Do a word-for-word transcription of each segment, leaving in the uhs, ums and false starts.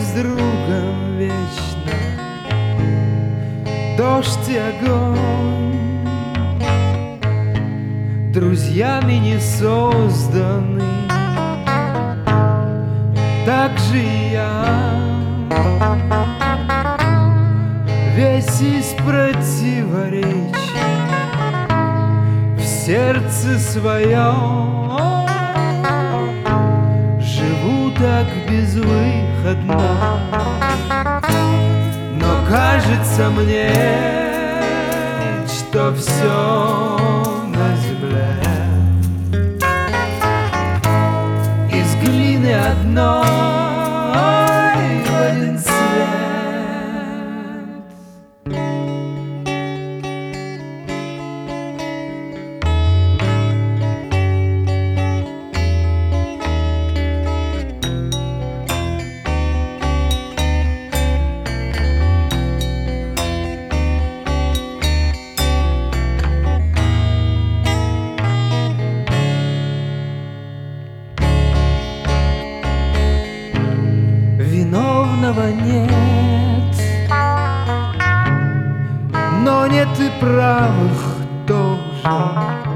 с другом вечно, дождь и огонь, друзьями не созданы. Так же и я, весь из противоречий, в сердце своем живу так безвыходно. Но кажется мне, что все на земле из глины одной в один цвет. Виновного нет, но нет и правых тоже.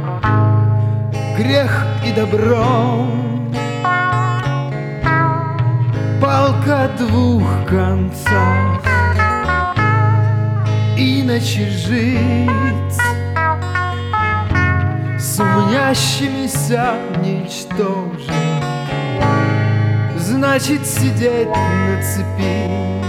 Грех и добро, палка двух концов. Иначе жить сумнящимися ничтоже, значит сидеть на цепи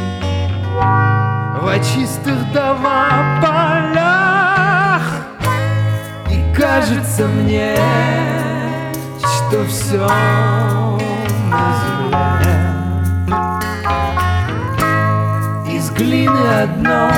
в очистых дома полях. И кажется мне, что все на земле из глины одной